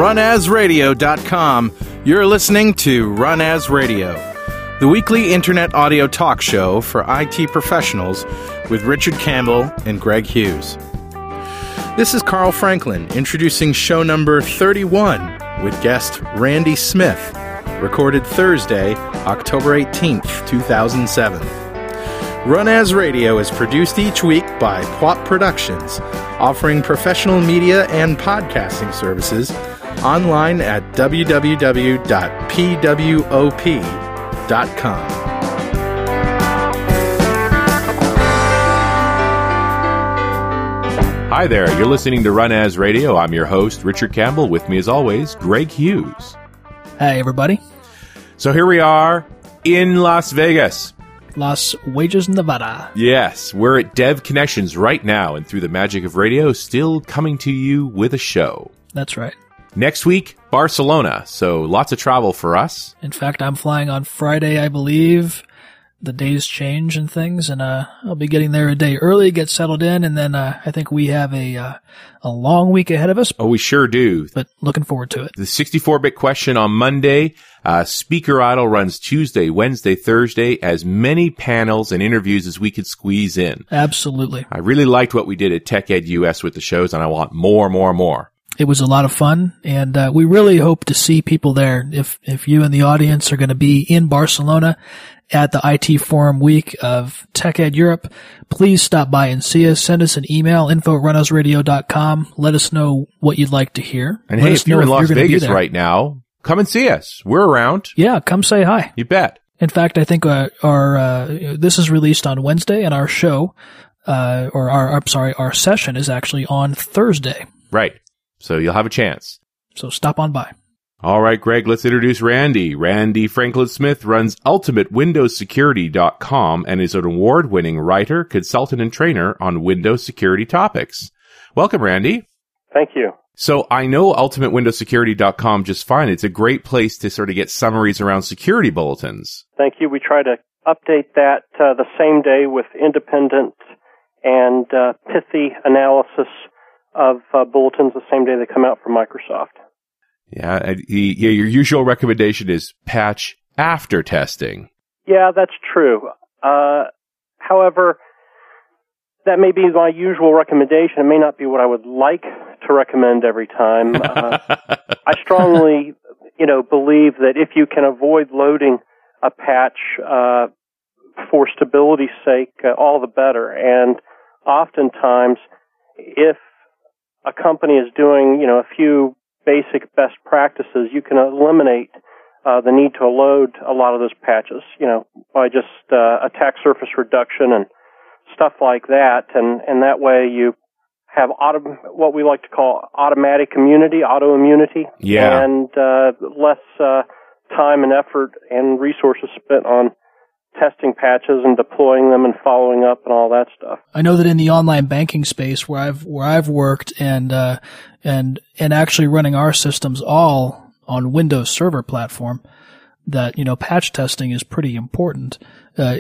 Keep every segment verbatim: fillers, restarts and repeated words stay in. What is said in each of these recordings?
run as radio dot com, you're listening to Run As Radio, the weekly internet audio talk show for I T professionals with Richard Campbell and Greg Hughes. This is Carl Franklin introducing show number thirty-one with guest Randy Smith, recorded Thursday, October eighteenth, two thousand seven. Run As Radio is produced each week by P W A P Productions, offering professional media and podcasting services online at w w w dot p w o p dot com. Hi there, you're listening to Run As Radio. I'm your host, Richard Campbell. With me as always, Greg Hughes. Hey, everybody. So here we are in Las Vegas. Las Vegas, Nevada. Yes, we're at Dev Connections right now, and through the magic of radio, still coming to you with a show. That's right. Next week, Barcelona, so lots of travel for us. In fact, I'm flying on Friday, I believe. The days change and things, and uh, I'll be getting there a day early, get settled in, and then uh, I think we have a uh, a long week ahead of us. Oh, we sure do. But looking forward to it. The sixty-four bit question on Monday. Uh, Speaker Idol runs Tuesday, Wednesday, Thursday, as many panels and interviews as we could squeeze in. Absolutely. I really liked what we did at Tech Ed U S with the shows, and I want more, more, more. It was a lot of fun, and uh, we really hope to see people there. If if you and the audience are going to be in Barcelona at the I T Forum week of Tech Ed Europe, please stop by and see us. Send us an email, info at run as radio dot com. Let us know what you'd like to hear. And Let hey, if you're in Las you're Vegas right now, come and see us. We're around. Yeah, come say hi. You bet. In fact, I think uh, our uh, this is released on Wednesday, and our show, uh, or our I'm sorry, our session is actually on Thursday. Right. So you'll have a chance. So stop on by. All right, Greg, let's introduce Randy. Randy Franklin Smith runs ultimate windows security dot com and is an award-winning writer, consultant, and trainer on Windows security topics. Welcome, Randy. Thank you. So I know ultimate windows security dot com just fine. It's a great place to sort of get summaries around security bulletins. Thank you. We try to update that uh, the same day with independent and uh, pithy analysis of uh, bulletins the same day they come out from Microsoft. Yeah, uh, yeah, your usual recommendation is patch after testing. Yeah, that's true. Uh, however, that may be my usual recommendation. It may not be what I would like to recommend every time. Uh, I strongly, you know, believe that if you can avoid loading a patch uh, for stability's sake, uh, all the better. And oftentimes, if a company is doing, you know, a few basic best practices, you can eliminate uh, the need to load a lot of those patches, you know, by just uh, attack surface reduction and stuff like that. And, and that way you have auto, what we like to call automatic immunity, auto immunity, yeah. and uh, less uh, time and effort and resources spent on testing patches and deploying them and following up and all that stuff. I know that in the online banking space where I've where I've worked and uh, and and actually running our systems all on Windows Server platform, that you know patch testing is pretty important, uh,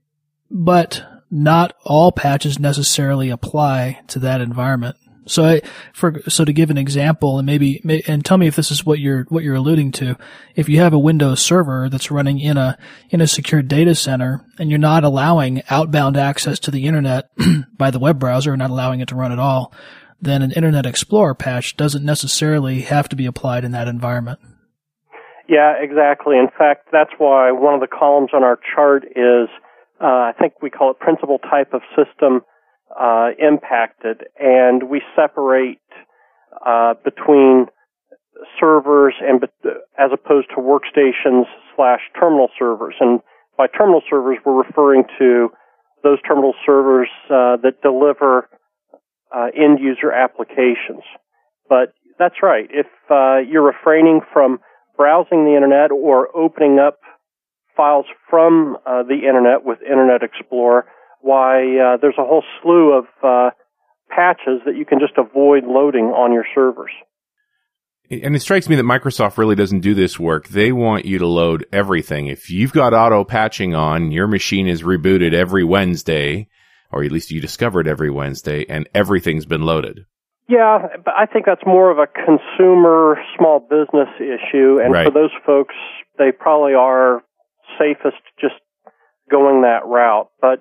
but not all patches necessarily apply to that environment. So, I, for so to give an example, and maybe and tell me if this is what you're what you're alluding to. If you have a Windows server that's running in a in a secure data center, and you're not allowing outbound access to the internet by the web browser, not allowing it to run at all, then an Internet Explorer patch doesn't necessarily have to be applied in that environment. Yeah, exactly. In fact, that's why one of the columns on our chart is, uh, I think we call it principal type of system Uh, impacted, and we separate uh, between servers and be- as opposed to workstations slash terminal servers. And by terminal servers, we're referring to those terminal servers uh, that deliver uh, end user applications. But that's right. If uh, you're refraining from browsing the internet or opening up files from uh, the internet with Internet Explorer, why, uh, there's a whole slew of uh, patches that you can just avoid loading on your servers. And it strikes me that Microsoft really doesn't do this work. They want you to load everything. If you've got auto patching on, your machine is rebooted every Wednesday, or at least you discover it every Wednesday, and everything's been loaded. Yeah, but I think that's more of a consumer small business issue, and Right. for those folks, they probably are safest just going that route. But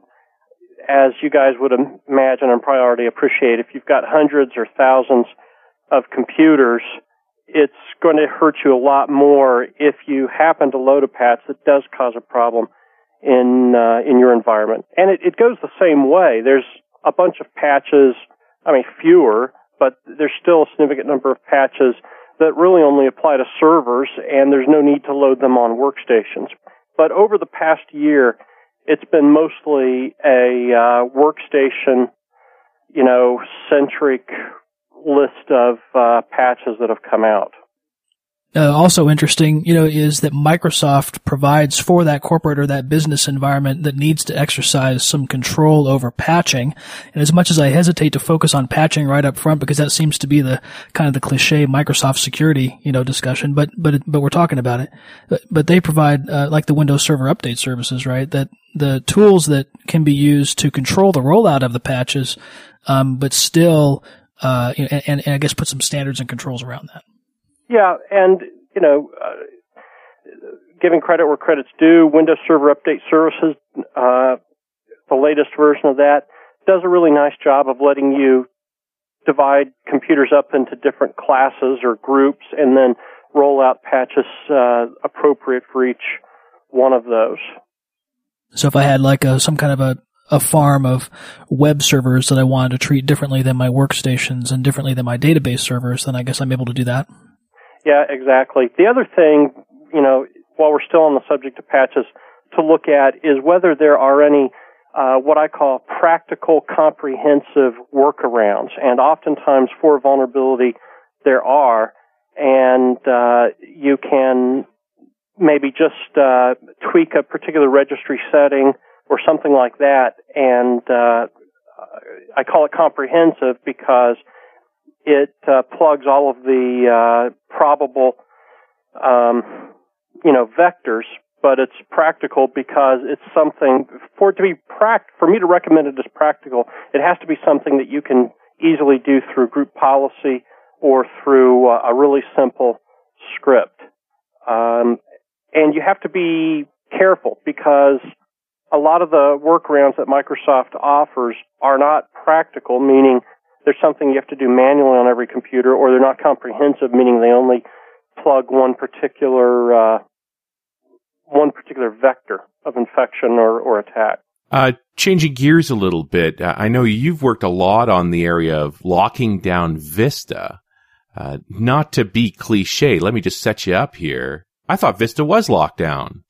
as you guys would imagine and probably already appreciate, if you've got hundreds or thousands of computers, it's going to hurt you a lot more if you happen to load a patch that does cause a problem in uh, in your environment. And it, it goes the same way. There's a bunch of patches, I mean fewer, but there's still a significant number of patches that really only apply to servers, and there's no need to load them on workstations. But over the past year, it's been mostly a uh, workstation, you know, centric list of uh, patches that have come out. Uh, also interesting, you know, is that Microsoft provides for that corporate or that business environment that needs to exercise some control over patching. And as much as I hesitate to focus on patching right up front, because that seems to be the kind of the cliche Microsoft security, you know, discussion, but, but, but we're talking about it. But, but they provide, uh, like the Windows Server Update services, right? That the tools that can be used to control the rollout of the patches, um, but still, uh, you know, and, and I guess put some standards and controls around that. Yeah, and, you know, uh, giving credit where credit's due, Windows Server Update Services, uh, the latest version of that, does a really nice job of letting you divide computers up into different classes or groups and then roll out patches uh, appropriate for each one of those. So if I had like a, some kind of a, a farm of web servers that I wanted to treat differently than my workstations and differently than my database servers, then I guess I'm able to do that. Yeah, exactly. The other thing, you know, while we're still on the subject of patches, to look at is whether there are any uh, what I call practical, comprehensive workarounds. And oftentimes for vulnerability, there are. And uh, you can maybe just uh, tweak a particular registry setting or something like that. And uh, I call it comprehensive because it uh, plugs all of the uh, probable, um, you know, vectors, but it's practical because it's something, for it to be pract- for me to recommend it as practical, it has to be something that you can easily do through group policy or through uh, a really simple script. Um, and you have to be careful because a lot of the workarounds that Microsoft offers are not practical, meaning there's something you have to do manually on every computer, or they're not comprehensive, meaning they only plug one particular uh, one particular vector of infection or, or attack. Uh, changing gears a little bit, uh, I know you've worked a lot on the area of locking down Vista. Uh, not to be cliche, let me just set you up here. I thought Vista was locked down.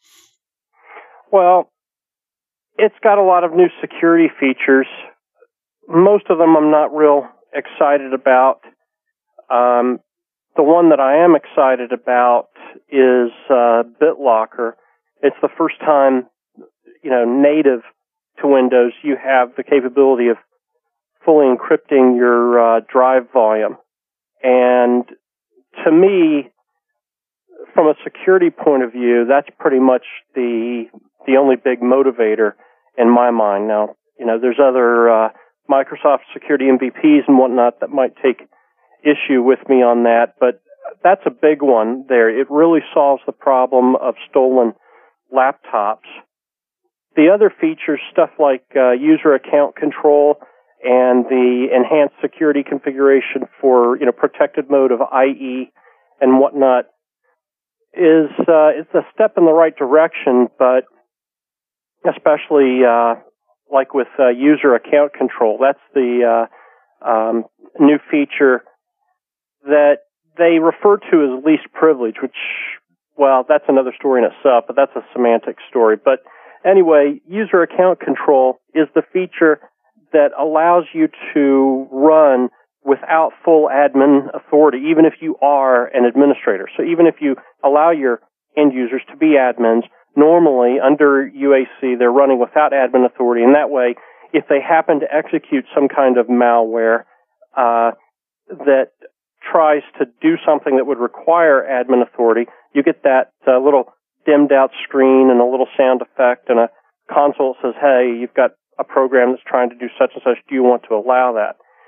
Well, it's got a lot of new security features. Most of them I'm not real excited about. Um, the one that I am excited about is uh, BitLocker. It's the first time, you know, native to Windows, you have the capability of fully encrypting your uh, drive volume. And to me, from a security point of view, that's pretty much the the only big motivator in my mind. Now, you know, there's other uh, Microsoft security M V Ps and whatnot that might take issue with me on that, but that's a big one there. It really solves the problem of stolen laptops. The other features, stuff like uh, user account control and the enhanced security configuration for, you know, protected mode of I E and whatnot, is uh, it's a step in the right direction, but especially uh, like with uh, user account control, that's the uh, um, new feature that they refer to as least privilege, which, well, that's another story in itself, but that's a semantic story. But anyway, user account control is the feature that allows you to run without full admin authority, even if you are an administrator. So even if you allow your end users to be admins, normally under U A C they're running without admin authority, and that way, if they happen to execute some kind of malware uh, that tries to do something that would require admin authority, you get that uh, little dimmed out screen and a little sound effect and a console that says, hey, you've got a program that's trying to do such and such, do you want to allow that?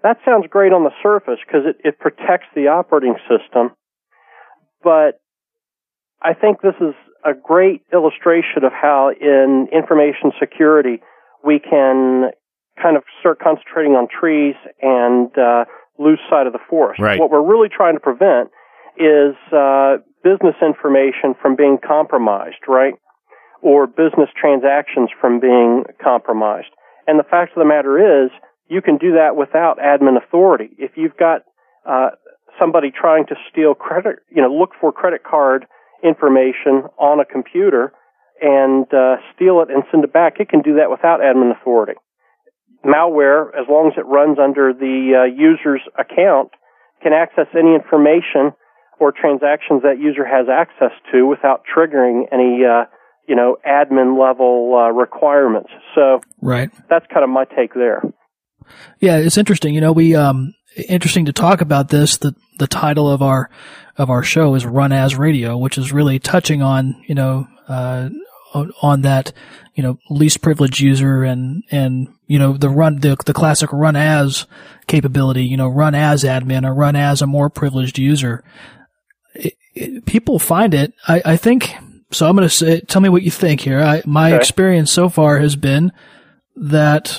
that sounds great on the surface because it, it protects the operating system. But I think this is a great illustration of how in information security we can kind of start concentrating on trees and uh, lose sight of the forest. Right. What we're really trying to prevent is uh, business information from being compromised, right? Or business transactions from being compromised. And the fact of the matter is, you can do that without admin authority. If you've got uh, somebody trying to steal credit, you know, look for credit card information on a computer and uh, steal it and send it back, it can do that without admin authority. Malware, as long as it runs under the uh, user's account, can access any information or transactions that user has access to without triggering any, uh, you know, admin level uh, requirements. So right. That's kind of my take there. Yeah, it's interesting. You know, we um interesting to talk about this. The the title of our of our show is Run As Radio, which is really touching on, you know, uh on that, you know, least privileged user and and you know the run the the classic run as capability, you know, run as admin or run as a more privileged user. It, it, people find it, I, I think. So I'm going to say, tell me what you think here. I, my okay. experience so far has been that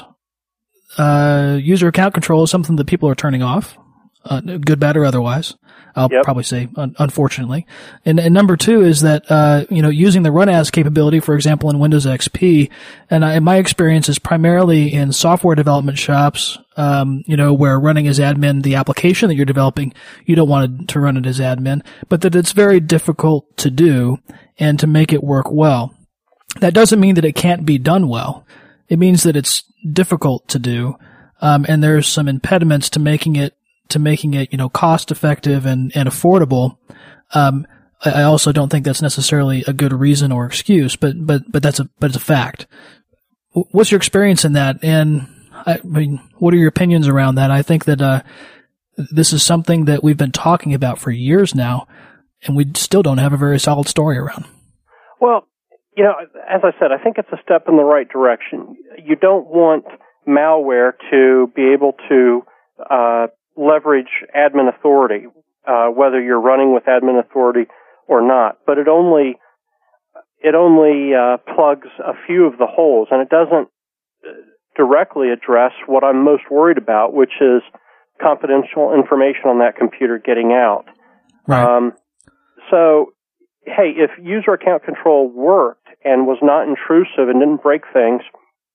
uh user account control is something that people are turning off, uh, good, bad, or otherwise. I'll yep. probably say, un- unfortunately. And, and number two is that, uh, you know, using the run as capability, for example, in Windows X P, and I, my experience is primarily in software development shops, um, you know, where running as admin, the application that you're developing, you don't want to run it as admin, but that it's very difficult to do and to make it work well. That doesn't mean that it can't be done well. It means that it's difficult to do, um, and there's some impediments to making it to making it, you know, cost effective and, and affordable. Um, I, I also don't think that's necessarily a good reason or excuse, but, but, but that's a, but it's a fact. What's your experience in that? And I mean, what are your opinions around that? I think that, uh, this is something that we've been talking about for years now, and we still don't have a very solid story around. Well, you know, as I said, I think it's a step in the right direction. You don't want malware to be able to, uh, leverage admin authority, uh, whether you're running with admin authority or not. But it only it only uh, plugs a few of the holes, and it doesn't directly address what I'm most worried about, which is confidential information on that computer getting out. Right. Um, so, hey, if user account control worked and was not intrusive and didn't break things,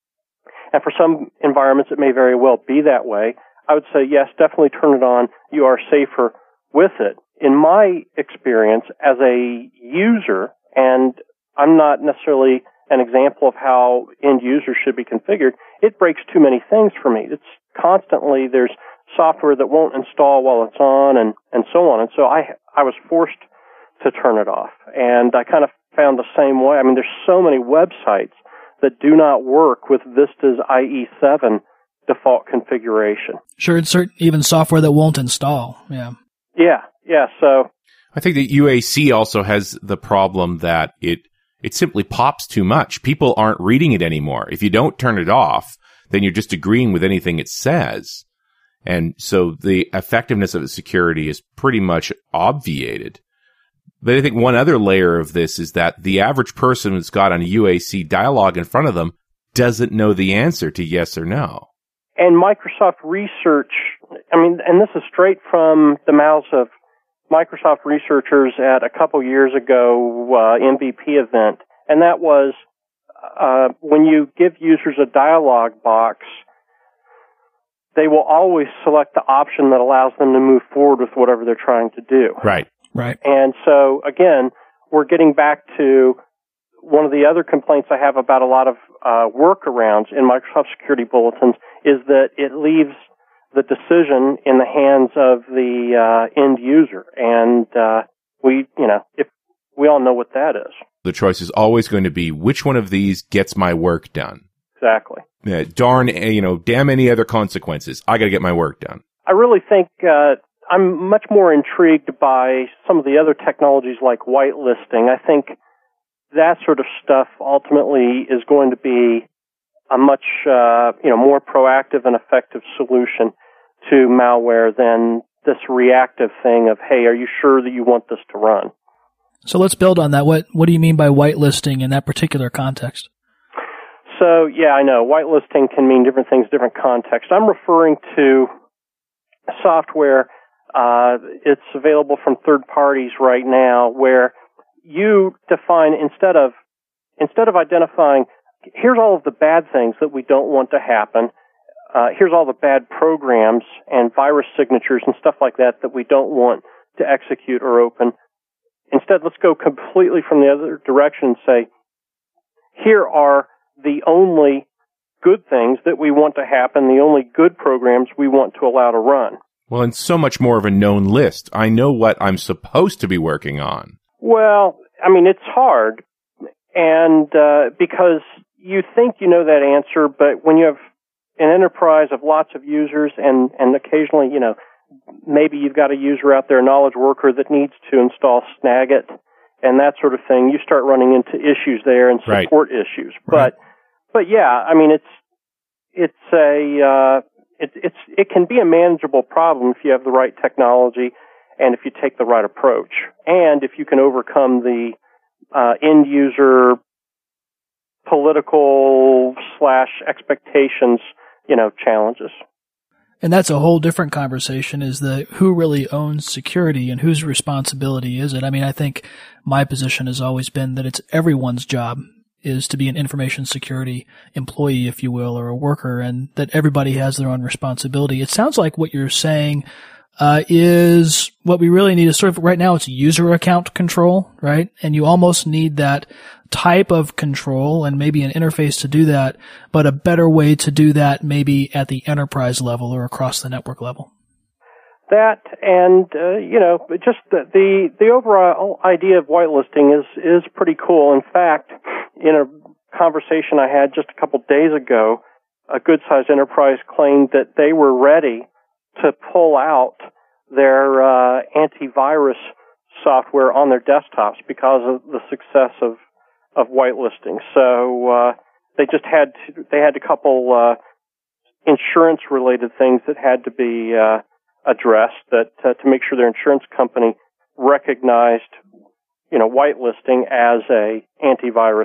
and for some environments it may very well be that way, I would say, yes, definitely turn it on. You are safer with it. In my experience as a user, and I'm not necessarily an example of how end users should be configured, it breaks too many things for me. It's constantly, there's software that won't install while it's on and, and so on. And so I, I was forced to turn it off. And I kind of found the same way. I mean, there's so many websites that do not work with Vista's I E seven default configuration. Sure, it's certain, even software that won't install. Yeah. Yeah, yeah. So I think that U A C also has the problem that it it simply pops too much. People aren't reading it anymore. If you don't turn it off, then you're just agreeing with anything it says. And so the effectiveness of the security is pretty much obviated. But I think one other layer of this is that the average person who's got a U A C dialog in front of them doesn't know the answer to yes or no. And Microsoft Research, I mean, and this is straight from the mouths of Microsoft researchers at a couple years ago uh, M V P event, and that was uh, when you give users a dialog box, they will always select the option that allows them to move forward with whatever they're trying to do. Right. Right. And so, again, we're getting back to one of the other complaints I have about a lot of uh, workarounds in Microsoft security bulletins is that it leaves the decision in the hands of the uh, end user. And uh, we, you know, if we all know what that is. The choice is always going to be which one of these gets my work done. Exactly. Yeah, darn, you know, damn any other consequences. I got to get my work done. I really think uh, I'm much more intrigued by some of the other technologies like whitelisting. I think that sort of stuff ultimately is going to be a much, uh, you know, more proactive and effective solution. to malware than this reactive thing of, hey, are you sure that you want this to run? So let's build on that. What what do you mean by whitelisting in that particular context? So, yeah, I know. Whitelisting can mean different things, different contexts. I'm referring to software. Uh, it's available from third parties right now where you define, instead of instead of identifying, here's all of the bad things that we don't want to happen, uh, here's all the bad programs and virus signatures and stuff like that that we don't want to execute or open. Instead, let's go completely from the other direction and say, here are the only good things that we want to happen, the only good programs we want to allow to run. Well, and so much more of a known list. I know what I'm supposed to be working on. Well, I mean, it's hard, and uh, because you think you know that answer, but when you have an enterprise of lots of users and, and occasionally, you know, maybe you've got a user out there, a knowledge worker that needs to install Snagit and that sort of thing, you start running into issues there and support right. issues. Right. But but yeah, I mean, it's it's a uh, it, it's it can be a manageable problem if you have the right technology and if you take the right approach, and if you can overcome the uh, end user political slash expectations, you know, challenges. And that's a whole different conversation, is the who really owns security and whose responsibility is it? I mean, I think my position has always been that it's everyone's job is to be an information security employee, if you will, or a worker, and that everybody has their own responsibility. It sounds like what you're saying uh is what we really need is sort of right now it's user account control, right? And you almost need that type of control and maybe an interface to do that, but a better way to do that maybe at the enterprise level or across the network level. That and, uh, you know, just the, the, the overall idea of whitelisting is, is pretty cool. In fact, in a conversation I had just a couple days ago, a good-sized enterprise claimed that they were ready to pull out their uh, antivirus software on their desktops because of the success of of whitelisting. So uh, they just had to, they had a couple uh, insurance related things that had to be uh, addressed that uh, to make sure their insurance company recognized, you know, whitelisting as a antivirus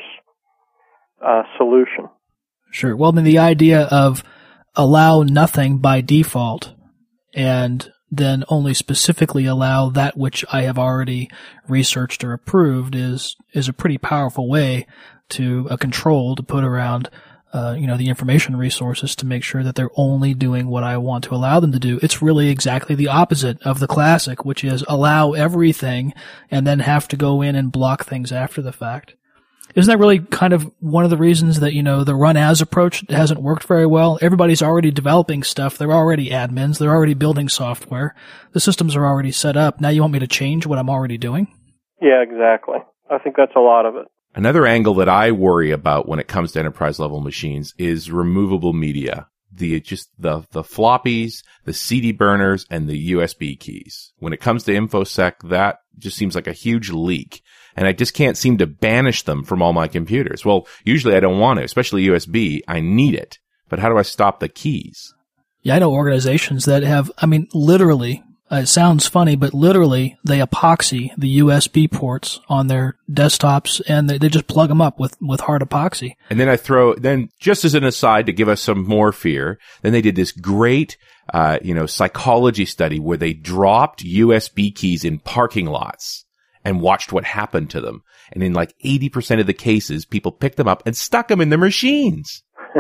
uh, solution. Sure. Well, then the idea of allow nothing by default and then only specifically allow that which I have already researched or approved is is a pretty powerful way to a control to put around uh, you know, the information resources to make sure that they're only doing what I want to allow them to do. It's really exactly the opposite of the classic, which is allow everything and then have to go in and block things after the fact. Isn't that really kind of one of the reasons that, you know, the run as approach hasn't worked very well? Everybody's already developing stuff. They're already admins. They're already building software. The systems are already set up. Now you want me to change what I'm already doing? Yeah, exactly. I think that's a lot of it. Another angle that I worry about when it comes to enterprise level machines is removable media. The, just the, the floppies, the C D burners, and the U S B keys. When it comes to InfoSec, that just seems like a huge leak. And I just can't seem to banish them from all my computers. Well, usually I don't want to, especially U S B. I need it. But how do I stop the keys? Yeah, I know organizations that have, I mean, literally, uh, it sounds funny, but literally they epoxy the U S B ports on their desktops and they, they just plug them up with, with hard epoxy. And then I throw, then just as an aside to give us some more fear, then they did this great, uh, you know, psychology study where they dropped U S B keys in parking lots and watched what happened to them. And in like eighty percent of the cases, people picked them up and stuck them in their machines.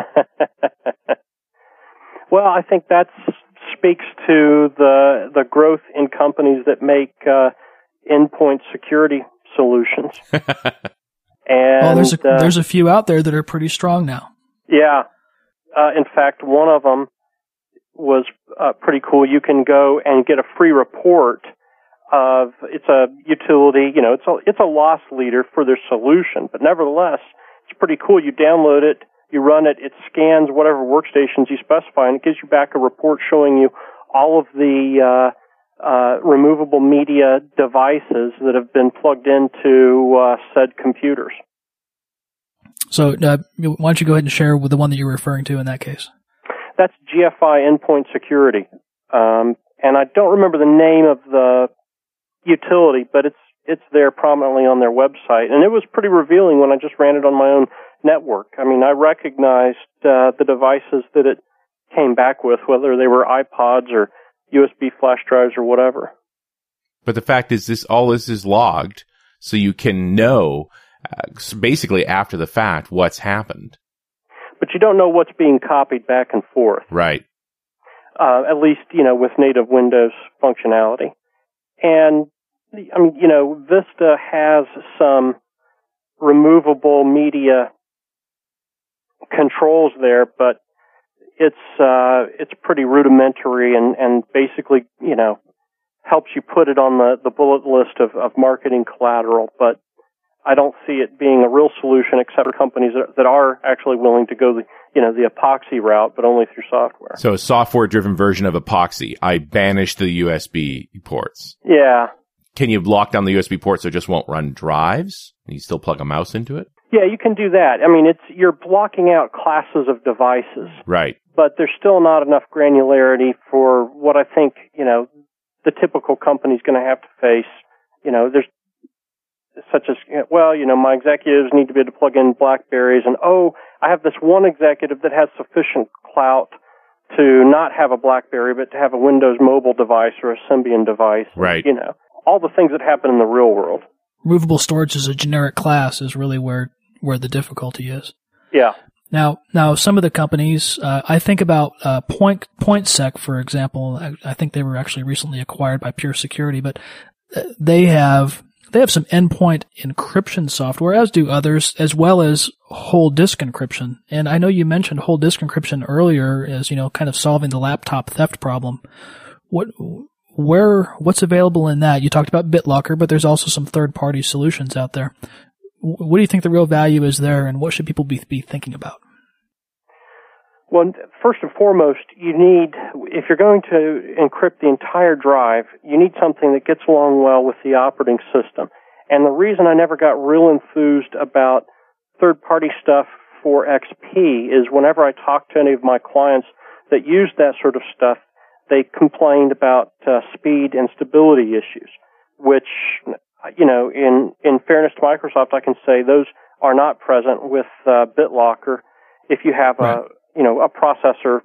Well, I think that speaks to the the growth in companies that make uh, endpoint security solutions. And well, there's a, uh, there's a few out there that are pretty strong now. Yeah. Uh, in fact, one of them was uh, pretty cool. You can go and get a free report of, it's a utility, you know, it's a, it's a loss leader for their solution, but nevertheless, it's pretty cool. You download it, you run it, it scans whatever workstations you specify, and it gives you back a report showing you all of the uh, uh, removable media devices that have been plugged into uh, said computers. So uh, why don't you go ahead and share with the one that you're referring to in that case? That's G F I Endpoint Security. Um, and I don't remember the name of the utility, but it's it's there prominently on their website. And it was pretty revealing when I just ran it on my own network. I mean, I recognized uh, the devices that it came back with, whether they were iPods or U S B flash drives or whatever. But the fact is, this all this is logged, so you can know, uh, basically after the fact, what's happened. But you don't know what's being copied back and forth. Right. Uh, at least, you know, with native Windows functionality. And, I mean, you know, Vista has some removable media controls there, but it's uh, it's pretty rudimentary and, and basically, you know, helps you put it on the, the bullet list of, of marketing collateral. But I don't see it being a real solution except for companies that, that are actually willing to go the, you know, the epoxy route, but only through software. So a software-driven version of epoxy. I banished the U S B ports. Yeah. Can you lock down the U S B ports so it just won't run drives? Can you still plug a mouse into it? Yeah, you can do that. I mean, it's you're blocking out classes of devices. Right. But there's still not enough granularity for what I think, you know, the typical company's going to have to face. You know, there's such as, well, you know, my executives need to be able to plug in BlackBerries, and, oh, I have this one executive that has sufficient clout to not have a BlackBerry, but to have a Windows mobile device or a Symbian device. Right. You know, all the things that happen in the real world. Removable storage as a generic class is really where, where the difficulty is. Yeah. Now, now some of the companies, uh, I think about uh, Point PointSec, for example. I, I think they were actually recently acquired by Pure Security, but they have they have some endpoint encryption software, as do others, as well as whole disk encryption. And I know you mentioned whole disk encryption earlier as, you know, kind of solving the laptop theft problem. What where what's available in that? You talked about BitLocker, but there's also some third-party solutions out there. What do you think the real value is there, and what should people be, be thinking about? Well, first and foremost, you need, if you're going to encrypt the entire drive, you need something that gets along well with the operating system. And the reason I never got real enthused about third-party stuff for X P is whenever I talked to any of my clients that used that sort of stuff, they complained about uh, speed and stability issues, which, you know, in, in fairness to Microsoft, I can say those are not present with uh, BitLocker. If you have right. a, you know, a processor,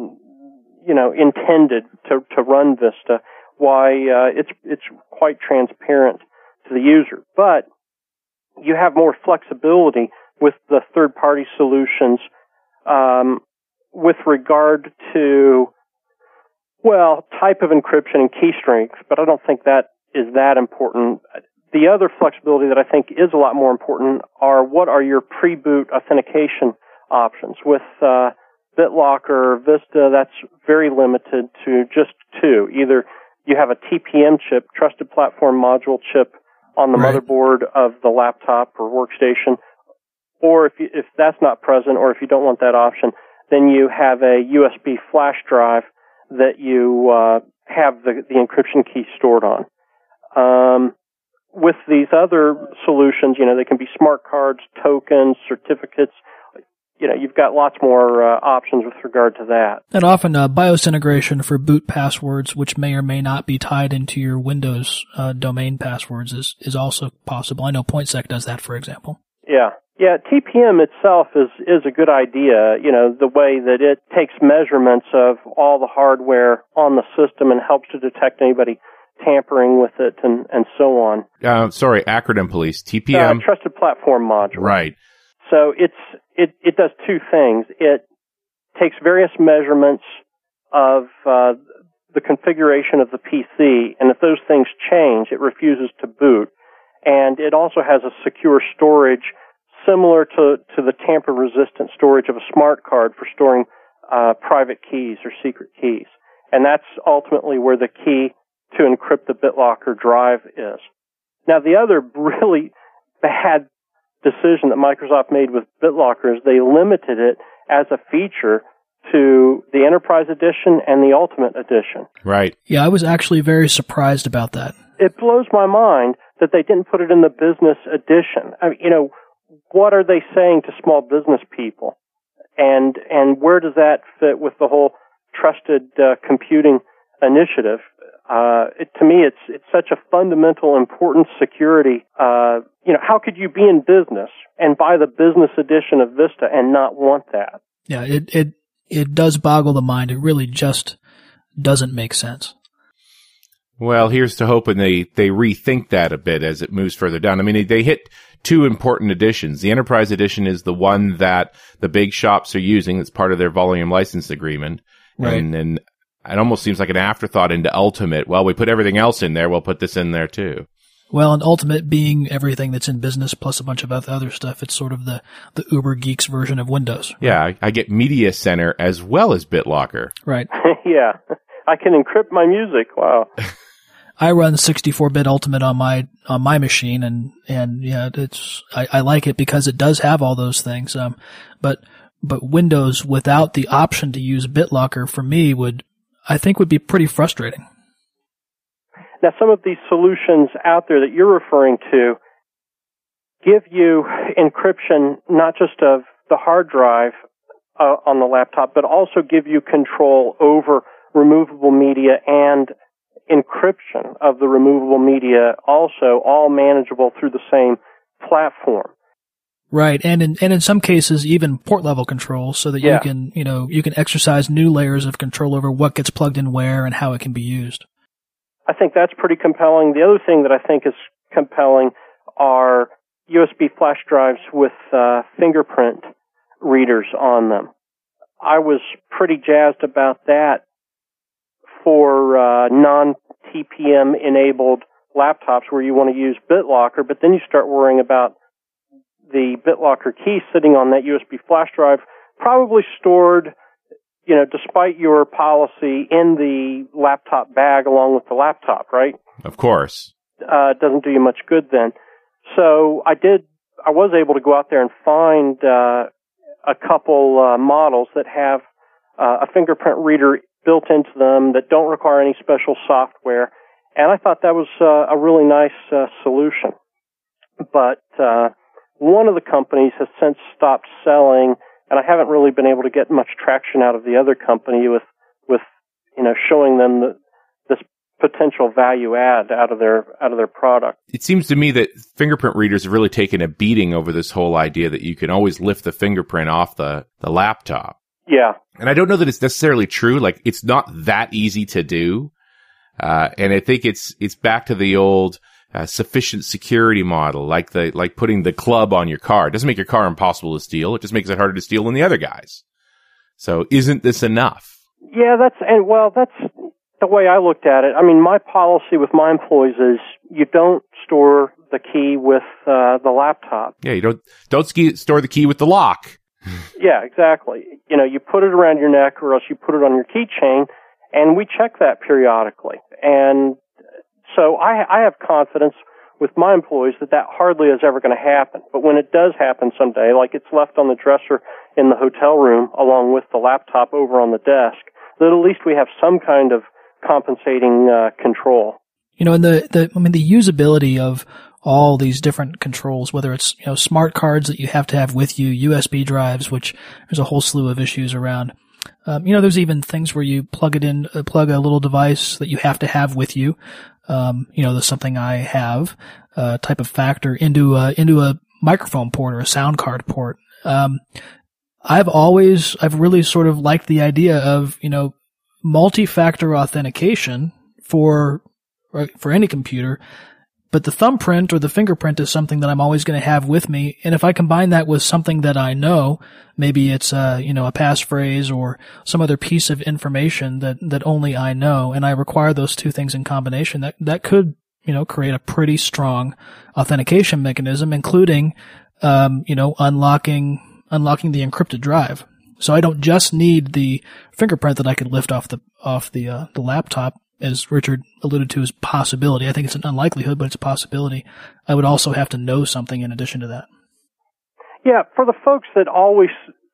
you know, intended to, to run Vista, why, uh, it's, it's quite transparent to the user. But you have more flexibility with the third-party solutions, um, with regard to, well, type of encryption and key strength, but I don't think that is that important. The other flexibility that I think is a lot more important are what are your pre-boot authentication options. With uh, BitLocker, Vista, that's very limited to just two. Either you have a T P M chip, Trusted Platform Module chip, on the right. motherboard of the laptop or workstation, or if you, if that's not present, or if you don't want that option, then you have a U S B flash drive that you uh, have the, the encryption key stored on. Um, with these other solutions, you know, they can be smart cards, tokens, certificates. You know, you've got lots more uh, options with regard to that. And often uh, BIOS integration for boot passwords, which may or may not be tied into your Windows uh, domain passwords, is, is also possible. I know PointSec does that, for example. Yeah. Yeah, T P M itself is, is a good idea, you know, the way that it takes measurements of all the hardware on the system and helps to detect anybody tampering with it and, and so on. Uh, sorry, acronym police. T P M? Uh, Trusted Platform Module. Right. So it's it, it does two things. It takes various measurements of uh, the configuration of the P C, and if those things change, it refuses to boot. And it also has a secure storage similar to, to the tamper-resistant storage of a smart card for storing uh, private keys or secret keys. And that's ultimately where the key to encrypt the BitLocker drive is. Now, the other really bad decision that Microsoft made with BitLocker is they limited it as a feature to the Enterprise Edition and the Ultimate Edition. Right. Yeah, I was actually very surprised about that. It blows my mind that they didn't put it in the Business Edition. I mean, you know, what are they saying to small business people? And and where does that fit with the whole trusted uh, computing initiative. Uh, it, to me, it's it's such a fundamental, important security. Uh, you know, how could you be in business and buy the business edition of Vista and not want that? Yeah, it it it does boggle the mind. It really just doesn't make sense. Well, here's to hoping they, they rethink that a bit as it moves further down. I mean, they, they hit two important editions. The Enterprise Edition is the one that the big shops are using. It's part of their volume license agreement. Right. And then it almost seems like an afterthought into Ultimate. Well, we put everything else in there. We'll put this in there too. Well, and Ultimate being everything that's in business plus a bunch of other stuff, it's sort of the, the Uber Geeks version of Windows. Right? Yeah, I, I get Media Center as well as BitLocker. Right. Yeah. I can encrypt my music. Wow. I run sixty-four bit Ultimate on my on my machine, and and yeah, it's I, I like it because it does have all those things. Um, but but Windows without the option to use BitLocker for me would I think would be pretty frustrating. Now, some of these solutions out there that you're referring to give you encryption not just of the hard drive uh, on the laptop, but also give you control over removable media and encryption of the removable media, also all manageable through the same platform. Right, and in and in some cases even port level control, so that yeah. you can you know you can exercise new layers of control over what gets plugged in where and how it can be used. I think that's pretty compelling. The other thing that I think is compelling are U S B flash drives with uh, fingerprint readers on them. I was pretty jazzed about that for uh, non-T P M-enabled laptops where you want to use BitLocker, but then you start worrying about the BitLocker key sitting on that U S B flash drive, probably stored, you know, despite your policy, in the laptop bag along with the laptop, right? Of course. Uh, it doesn't do you much good then. So I did, I was able to go out there and find uh, a couple uh, models that have uh, a fingerprint reader built into them that don't require any special software, and I thought that was uh, a really nice uh, solution. But uh, one of the companies has since stopped selling, and I haven't really been able to get much traction out of the other company with, with you know, showing them the, this potential value add out of their out of their product. It seems to me that fingerprint readers have really taken a beating over this whole idea that you can always lift the fingerprint off the, the laptop. Yeah. And I don't know that it's necessarily true. Like, it's not that easy to do. Uh, and I think it's, it's back to the old, uh, sufficient security model, like the, like putting the club on your car. It doesn't make your car impossible to steal. It just makes it harder to steal than the other guys. So isn't this enough? Yeah, that's, and well, that's the way I looked at it. I mean, my policy with my employees is you don't store the key with, uh, the laptop. Yeah, you don't, don't ski, store the key with the lock. Yeah, exactly. You know, you put it around your neck or else you put it on your keychain, and we check that periodically. And so I, I have confidence with my employees that that hardly is ever going to happen. But when it does happen someday, like it's left on the dresser in the hotel room along with the laptop over on the desk, that at least we have some kind of compensating uh, control. You know, and the, the I mean, the usability of all these different controls, whether it's, you know, smart cards that you have to have with you, U S B drives, which there's a whole slew of issues around. Um, you know, there's even things where you plug it in, uh, plug a little device that you have to have with you. Um, you know, there's something I have, uh, type of factor into a, into a microphone port or a sound card port. Um, I've always, I've really sort of liked the idea of, you know, multi-factor authentication for, for any computer. But the thumbprint or the fingerprint is something that I'm always going to have with me. And if I combine that with something that I know, maybe it's a, you know, a passphrase or some other piece of information that, that only I know, and I require those two things in combination, that, that could, you know, create a pretty strong authentication mechanism, including, um, you know, unlocking, unlocking the encrypted drive. So I don't just need the fingerprint that I could lift off the, off the, uh, the laptop, as Richard alluded to, as possibility. I think it's an unlikelihood, but it's a possibility. I would also have to know something in addition to that. Yeah, for the folks that always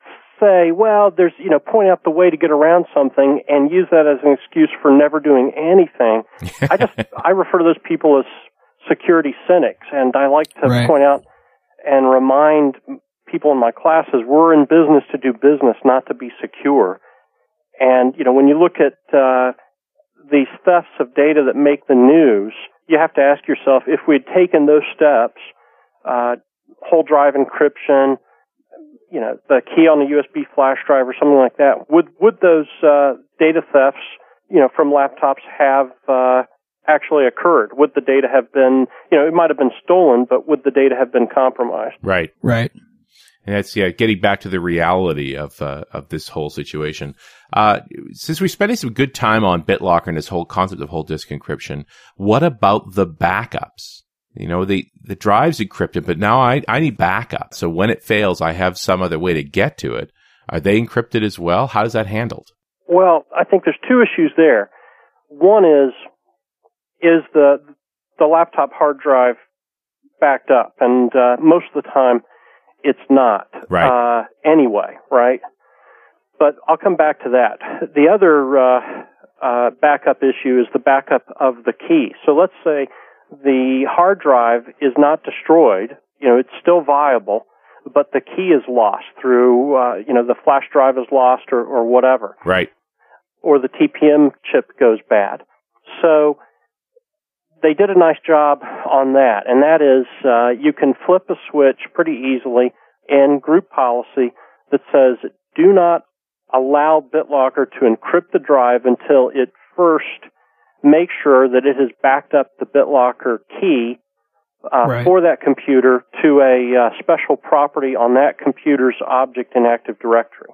say, well, there's, you know, point out the way to get around something and use that as an excuse for never doing anything. I just, I refer to those people as security cynics, and I like to right. point out and remind people in my classes, we're in business to do business, not to be secure. And, you know, when you look at, uh, these thefts of data that make the news, you have to ask yourself, if we had taken those steps, uh, whole drive encryption, you know, the key on the U S B flash drive or something like that, would, would those, uh, data thefts, you know, from laptops have, uh, actually occurred? Would the data have been, you know, it might have been stolen, but would the data have been compromised? Right. Right. And that's, yeah, getting back to the reality of, uh, of this whole situation. Uh, since we're spending some good time on BitLocker and this whole concept of whole disk encryption, what about the backups? You know, the, the drive's encrypted, but now I, I need backup. So when it fails, I have some other way to get to it. Are they encrypted as well? How is that handled? Well, I think there's two issues there. One is, is the, the laptop hard drive backed up? And, uh, most of the time it's not. Right. Uh, anyway, right? But I'll come back to that. The other, uh, uh, backup issue is the backup of the key. So let's say the hard drive is not destroyed, you know, it's still viable, but the key is lost through, uh, you know, the flash drive is lost or, or whatever. Right. Or the T P M chip goes bad. So they did a nice job on that, and that is, uh, you can flip a switch pretty easily in group policy that says, do not allow BitLocker to encrypt the drive until it first make sure that it has backed up the BitLocker key uh, right. for that computer to a uh, special property on that computer's object in Active Directory.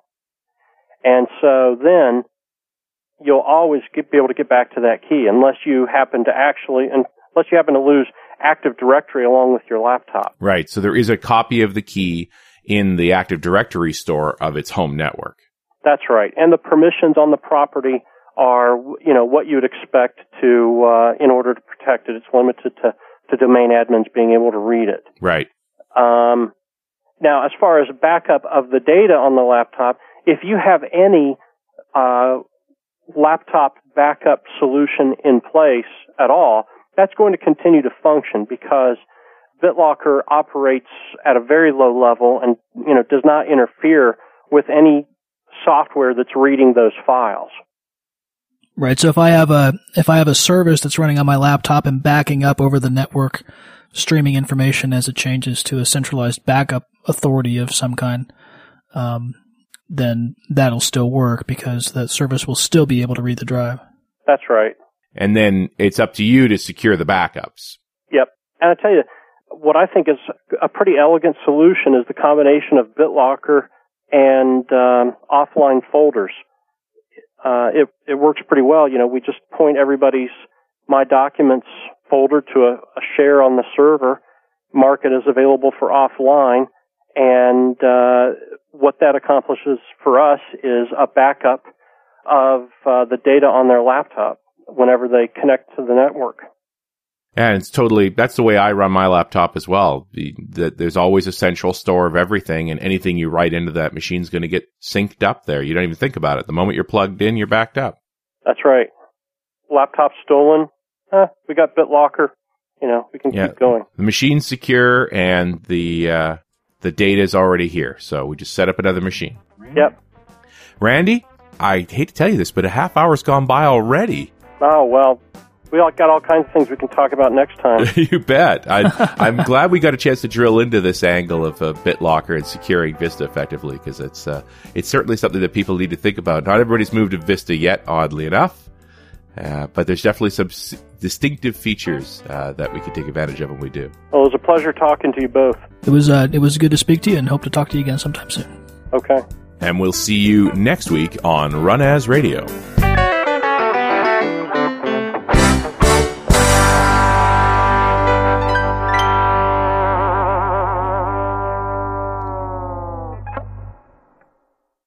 And so then you'll always get, be able to get back to that key unless you happen to actually, unless you happen to lose Active Directory along with your laptop. Right. So there is a copy of the key in the Active Directory store of its home network. That's right. And the permissions on the property are, you know, what you would expect to, uh, in order to protect it. It's limited to, to domain admins being able to read it. Right. Um, now, as far as backup of the data on the laptop, if you have any, uh, laptop backup solution in place at all, that's going to continue to function because BitLocker operates at a very low level and, you know, does not interfere with any software that's reading those files. Right. So if I have a if I have a service that's running on my laptop and backing up over the network, streaming information as it changes to a centralized backup authority of some kind, um, then that'll still work because that service will still be able to read the drive. That's right. And then it's up to you to secure the backups. Yep. And I tell you, what I think is a pretty elegant solution is the combination of BitLocker and um, offline folders. Uh, it, it works pretty well. You know, we just point everybody's My Documents folder to a, a share on the server, mark it as available for offline, and uh, what that accomplishes for us is a backup of uh, the data on their laptop whenever they connect to the network. And it's totally, that's the way I run my laptop as well. The, the, there's always a central store of everything, and anything you write into that machine is going to get synced up there. You don't even think about it. The moment you're plugged in, you're backed up. That's right. Laptop stolen, eh, we got BitLocker. You know, we can yeah. keep going. The machine's secure, and the uh, the data's already here. So we just set up another machine. Yep. Randy, I hate to tell you this, but a half hour's gone by already. Oh, well. We all got all kinds of things we can talk about next time. You bet. I, I'm glad we got a chance to drill into this angle of uh, BitLocker and securing Vista effectively, because it's uh, it's certainly something that people need to think about. Not everybody's moved to Vista yet, oddly enough, uh, but there's definitely some s- distinctive features uh, that we can take advantage of when we do. Well, it was a pleasure talking to you both. It was uh, it was good to speak to you, and hope to talk to you again sometime soon. Okay. And we'll see you next week on Run As Radio.